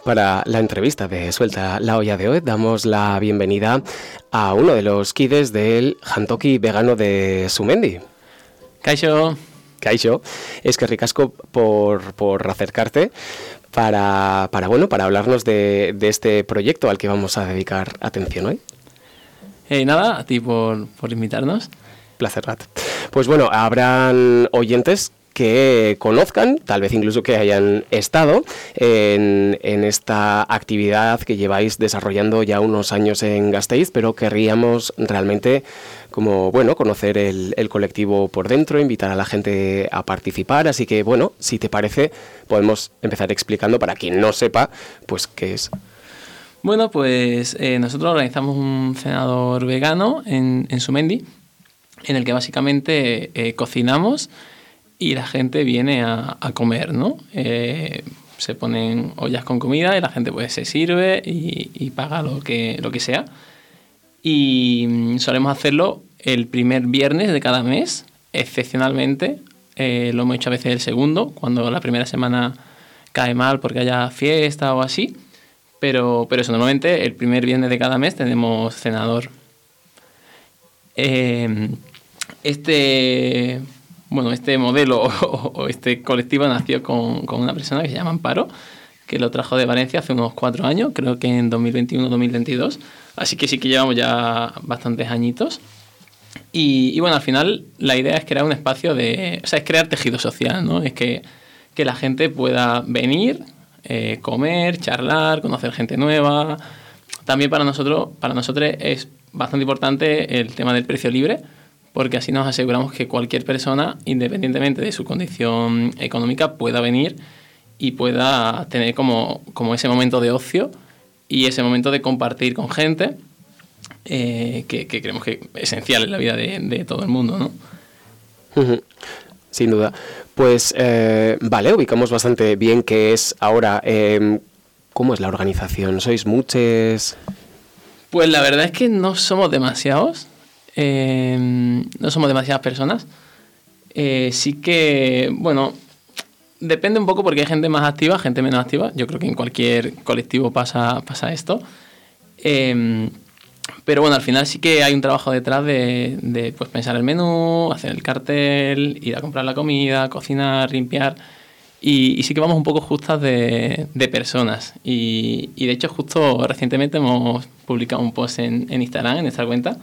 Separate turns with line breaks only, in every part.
Para la entrevista de Suelta la Olla de hoy damos la bienvenida a uno de los kides del jantoki vegano de Sumendi.
Kaixo.
Kaixo, es que ricasco por acercarte para hablarnos de este proyecto al que vamos a dedicar atención hoy.
Nada, a ti por invitarnos.
Placer, Rat. Pues bueno, habrán oyentes que conozcan, tal vez incluso que hayan estado en esta actividad que lleváis desarrollando ya unos años en Gasteiz, pero querríamos realmente conocer el colectivo por dentro, invitar a la gente a participar, así que bueno, si te parece, podemos empezar explicando para quien no sepa, pues qué es.
Bueno, pues nosotros organizamos un cenador vegano en Sumendi, en el que básicamente cocinamos y la gente viene a comer, ¿no? Se ponen ollas con comida y la gente pues se sirve y paga lo que sea. Y solemos hacerlo el primer viernes de cada mes, excepcionalmente. Lo hemos hecho a veces el segundo, cuando la primera semana cae mal porque haya fiesta o así. Pero eso, normalmente el primer viernes de cada mes tenemos cenador. Este modelo o este colectivo nació con una persona que se llama Amparo, que lo trajo de Valencia hace unos 4 años, creo que en 2021-2022, así que sí que llevamos ya bastantes añitos. Y bueno, al final la idea es crear un espacio es crear tejido social, ¿no? Es que la gente pueda venir, comer, charlar, conocer gente nueva. También para nosotros es bastante importante el tema del precio libre, porque así nos aseguramos que cualquier persona, independientemente de su condición económica, pueda venir y pueda tener como ese momento de ocio y ese momento de compartir con gente que creemos que es esencial en la vida de todo el mundo, ¿no?
Sin duda. Pues vale, ubicamos bastante bien qué es ahora. ¿Cómo es la organización? ¿Sois muchos?
Pues la verdad es que no somos demasiados. No somos demasiadas personas. Sí que, bueno, depende un poco porque hay gente más activa, gente menos activa. Yo creo que en cualquier colectivo pasa esto. Pero bueno, al final sí que hay un trabajo detrás de pues, pensar el menú, hacer el cartel, ir a comprar la comida, cocinar, limpiar. Y sí que vamos un poco justas de personas. Y de hecho, justo recientemente hemos publicado un post en Instagram, en nuestra cuenta.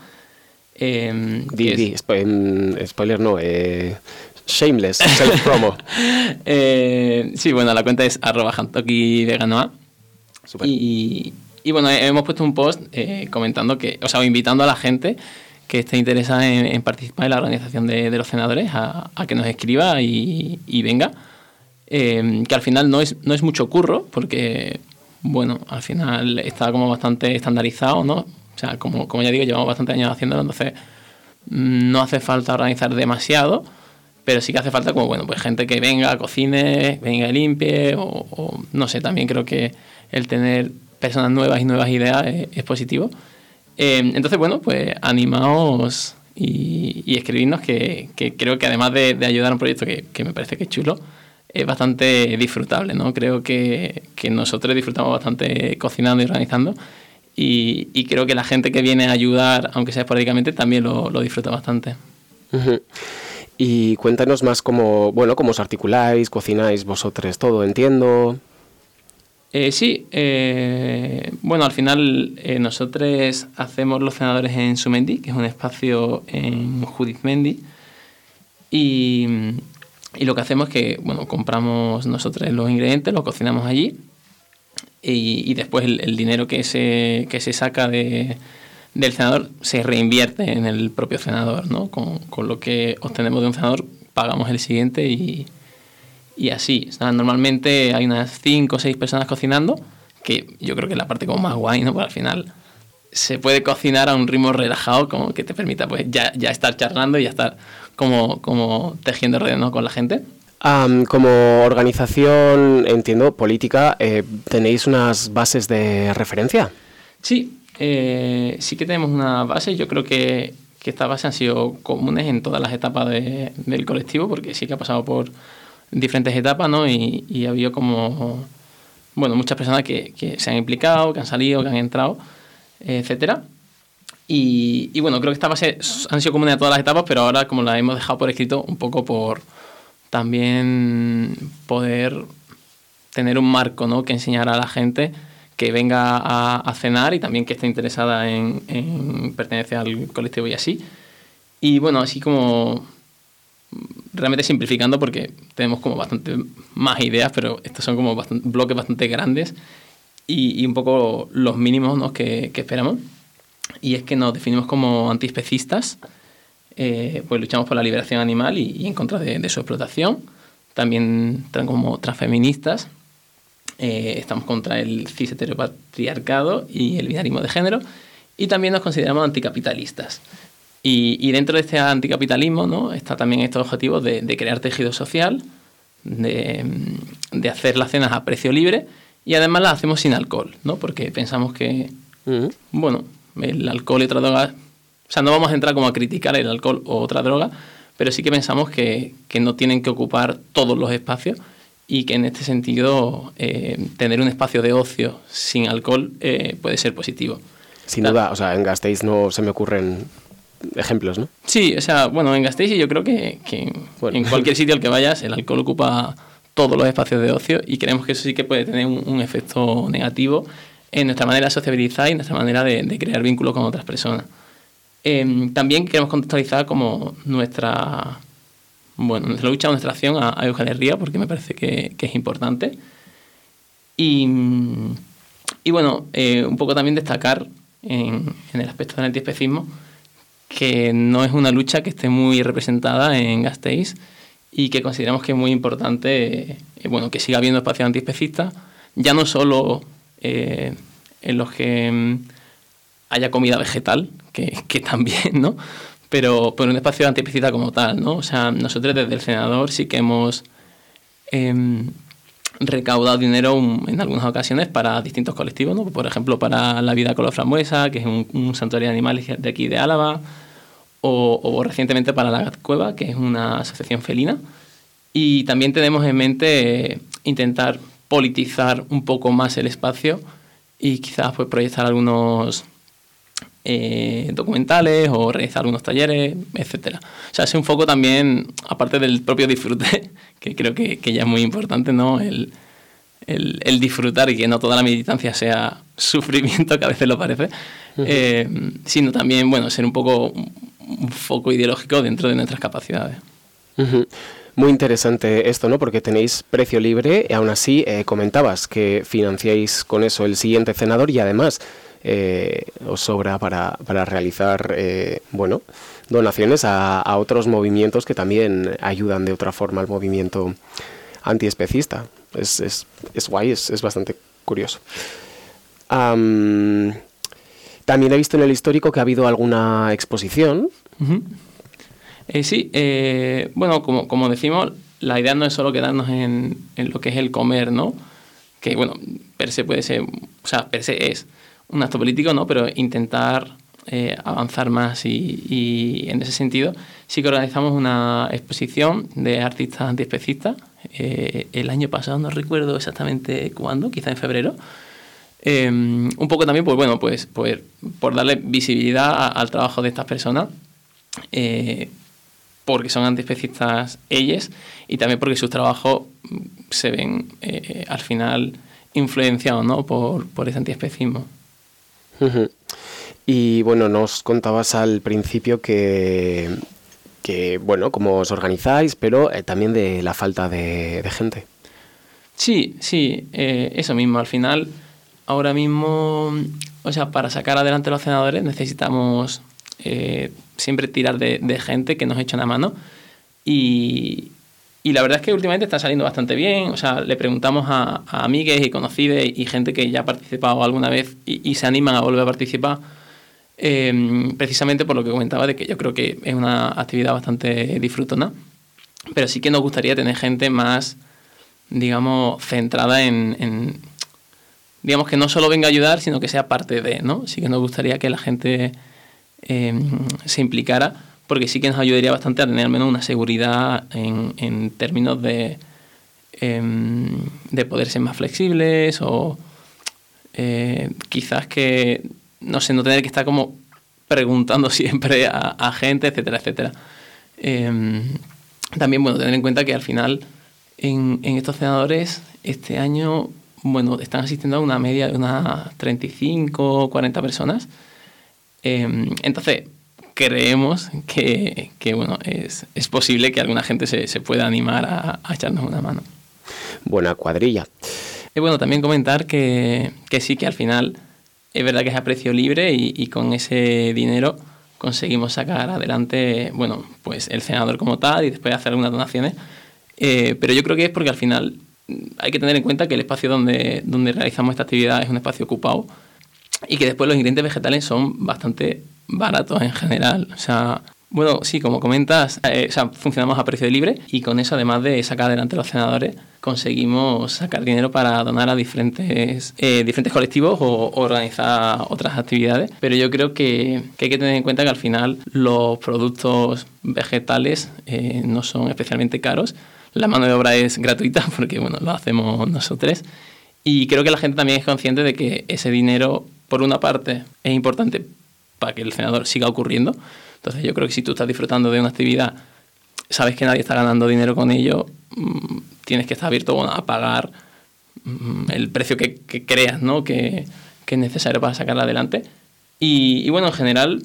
Spoiler no, shameless, self-promo.
Sí, bueno, la cuenta es @jantoki_veganoa. Y bueno, hemos puesto un post comentando invitando a la gente que esté interesada en participar en la organización de los cenadores a que nos escriba y venga. Que al final no es mucho curro, porque bueno, al final está como bastante estandarizado, ¿no? O sea, como ya digo, llevamos bastantes años haciéndolo, entonces no hace falta organizar demasiado, pero sí que hace falta pues gente que venga, cocine, venga y limpie, o no sé, también creo que el tener personas nuevas y nuevas ideas es positivo. Entonces, bueno, pues animaos y escribirnos, que creo que además de ayudar a un proyecto que me parece que es chulo, es bastante disfrutable, ¿no? Creo que nosotros disfrutamos bastante cocinando y organizando. Y creo que la gente que viene a ayudar, aunque sea esporádicamente, también lo disfruta bastante.
Uh-huh. Y cuéntanos más cómo os articuláis, cocináis vosotros todo, entiendo.
Sí, bueno, al final nosotros hacemos los cenadores en Sumendi, que es un espacio en Judizmendi, y lo que hacemos es que, bueno, compramos nosotros los ingredientes, los cocinamos allí, y después el dinero que se saca del cenador se reinvierte en el propio cenador, ¿no? Con lo que obtenemos de un cenador pagamos el siguiente y así. O sea, normalmente hay unas 5 o 6 personas cocinando, que yo creo que es la parte como más guay, ¿no? Porque al final se puede cocinar a un ritmo relajado, como que te permita pues ya estar charlando y ya estar como tejiendo redes, ¿no? Con la gente.
Como organización, entiendo, política, ¿tenéis unas bases de referencia?
Sí, sí que tenemos una base. Yo creo que estas bases han sido comunes en todas las etapas del colectivo, porque sí que ha pasado por diferentes etapas, ¿no? Y ha habido como bueno, muchas personas que se han implicado, que han salido, que han entrado, etcétera. Y bueno, creo que esta base han sido comunes a todas las etapas, pero ahora como la hemos dejado por escrito, un poco por también poder tener un marco, ¿no?, que enseñar a la gente que venga a cenar y también que esté interesada en pertenecer al colectivo y así. Y bueno, así como realmente simplificando, porque tenemos como bastante más ideas, pero estos son como bloques bastante grandes y un poco los mínimos, ¿no?, que esperamos. Y es que nos definimos como antiespecistas, pues luchamos por la liberación animal y en contra de su explotación. También como transfeministas, estamos contra el cis heteropatriarcado y el binarismo de género, y también nos consideramos anticapitalistas. Y dentro de este anticapitalismo, ¿no?, está también estos objetivos de crear tejido social, de hacer las cenas a precio libre, y además las hacemos sin alcohol, ¿no?, porque pensamos que, bueno, el alcohol y otra droga, o sea, no vamos a entrar como a criticar el alcohol o otra droga, pero sí que pensamos que no tienen que ocupar todos los espacios y que en este sentido tener un espacio de ocio sin alcohol puede ser positivo.
Sin duda, o sea, en Gasteiz no se me ocurren ejemplos, ¿no?
Sí, o sea, bueno, en Gasteiz yo creo que bueno, en cualquier sitio al que vayas el alcohol ocupa todos los espacios de ocio y creemos que eso sí que puede tener un efecto negativo en nuestra manera de sociabilizar y nuestra manera de crear vínculos con otras personas. También queremos contextualizar como nuestra lucha o nuestra acción a Euskal Herria, porque me parece que es importante. Y bueno, un poco también destacar en el aspecto del antiespecismo que no es una lucha que esté muy representada en Gasteiz y que consideramos que es muy importante que siga habiendo espacios antiespecistas, ya no solo en los que haya comida vegetal, que también, ¿no?, pero un espacio antiespecista como tal, ¿no? O sea, nosotros desde el Senador sí que hemos recaudado dinero en algunas ocasiones para distintos colectivos, ¿no? Por ejemplo, para La Vida con la Frambuesa, que es un santuario de animales de aquí de Álava, o recientemente para La Cueva, que es una asociación felina. Y también tenemos en mente intentar politizar un poco más el espacio y quizás pues proyectar algunos documentales o realizar algunos talleres, etcétera. O sea, es un foco también, aparte del propio disfrute, que creo que ya es muy importante, ¿no?, el disfrutar y que no toda la militancia sea sufrimiento, que a veces lo parece, sino también, bueno, ser un poco un foco ideológico dentro de nuestras capacidades.
Muy interesante esto, ¿no?, porque tenéis precio libre y aún así comentabas que financiáis con eso el siguiente Cenador y además os sobra para realizar donaciones a otros movimientos que también ayudan de otra forma al movimiento antiespecista. Es guay, es bastante curioso. También he visto en el histórico que ha habido alguna exposición.
Sí, bueno, como decimos, la idea no es solo quedarnos en lo que es el comer, ¿no?, que bueno, per se puede ser, o sea, per se es un acto político, ¿no?, pero intentar avanzar más y en ese sentido sí que organizamos una exposición de artistas antiespecistas el año pasado, no recuerdo exactamente cuándo, quizá en febrero, un poco también pues por darle visibilidad al trabajo de estas personas, porque son antiespecistas ellas y también porque sus trabajos se ven al final influenciados, ¿no?, por ese antiespecismo.
Y bueno, nos contabas al principio que bueno, cómo os organizáis, pero también de la falta de gente.
Sí, eso mismo. Al final, ahora mismo, o sea, para sacar adelante los cenadores necesitamos siempre tirar de gente que nos eche una mano y la verdad es que últimamente está saliendo bastante bien. O sea, le preguntamos a amigues y conocidos y gente que ya ha participado alguna vez y se animan a volver a participar, precisamente por lo que comentaba de que yo creo que es una actividad bastante disfrutona, pero sí que nos gustaría tener gente más, digamos, centrada en digamos, que no solo venga a ayudar, sino que sea parte de, ¿no? Sí que nos gustaría que la gente se implicara, porque sí que nos ayudaría bastante a tener al menos una seguridad en términos de de poder ser más flexibles o quizás que, no sé, no tener que estar como preguntando siempre a gente, etcétera, etcétera. También, bueno, tener en cuenta que al final en estos cenadores este año, bueno, están asistiendo a una media de unas 35 o 40 personas. Entonces, creemos que bueno, es posible que alguna gente se pueda animar a echarnos una mano.
Buena cuadrilla.
Y bueno, también comentar que sí, que al final es verdad que es a precio libre y con ese dinero conseguimos sacar adelante, bueno, pues el cenador como tal y después hacer algunas donaciones. Pero yo creo que es porque al final hay que tener en cuenta que el espacio donde realizamos esta actividad es un espacio ocupado y que después los ingredientes vegetales son bastante baratos en general. O sea, bueno, sí, como comentas, funcionamos a precio libre y con eso, además de sacar adelante los cenadores, conseguimos sacar dinero para donar a diferentes colectivos o organizar otras actividades. Pero yo creo que hay que tener en cuenta que al final los productos vegetales no son especialmente caros. La mano de obra es gratuita porque, bueno, lo hacemos nosotros. Y creo que la gente también es consciente de que ese dinero, por una parte, es importante para que el cenador siga ocurriendo. Entonces yo creo que si tú estás disfrutando de una actividad, sabes que nadie está ganando dinero con ello, tienes que estar abierto, bueno, a pagar el precio que creas, ¿no? que es necesario para sacarla adelante. Y bueno, en general,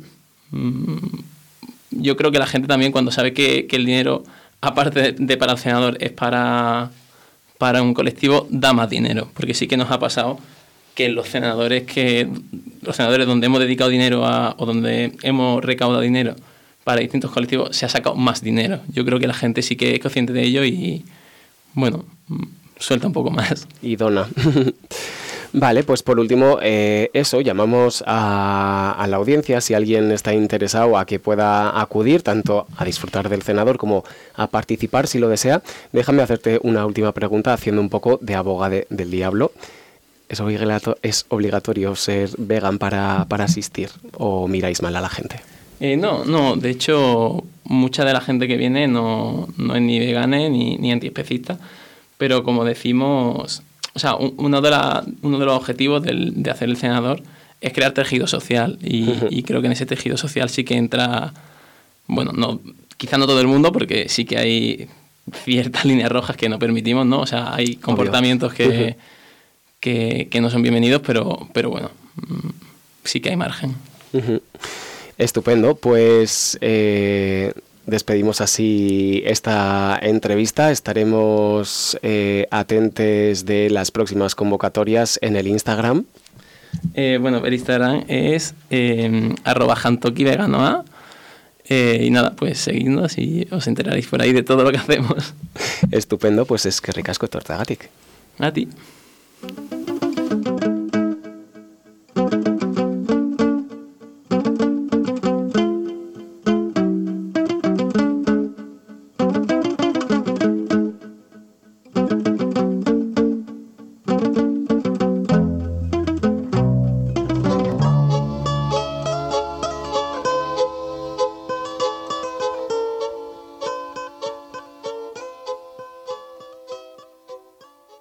yo creo que la gente también, cuando sabe que el dinero, aparte de para el cenador, es para un colectivo, da más dinero. Porque sí que nos ha pasado que los cenadores donde hemos dedicado dinero o donde hemos recaudado dinero para distintos colectivos, se ha sacado más dinero. Yo creo que la gente sí que es consciente de ello y, bueno, suelta un poco más.
Y dona. Vale, pues por último, eso, llamamos a la audiencia, si alguien está interesado, a que pueda acudir tanto a disfrutar del cenador como a participar si lo desea. Déjame hacerte una última pregunta haciendo un poco de abogado del diablo. ¿Es obligatorio ser vegan para asistir o miráis mal a la gente?
No, de hecho, mucha de la gente que viene no es ni vegana ni antiespecista, pero como decimos, o sea, uno de los objetivos de hacer el cenador es crear tejido social y creo que en ese tejido social sí que entra, bueno, quizá no todo el mundo, porque sí que hay ciertas líneas rojas que no permitimos, ¿no? O sea, hay comportamientos que no son bienvenidos, pero bueno, sí que hay margen.
Estupendo, pues despedimos así esta entrevista. Estaremos atentos de las próximas convocatorias en el Instagram.
Bueno, el Instagram es @jantokiveganoa. Y nada, pues seguidnos y os enteraréis por ahí de todo lo que hacemos.
Estupendo, pues es que ricasco tortagatik.
A ti.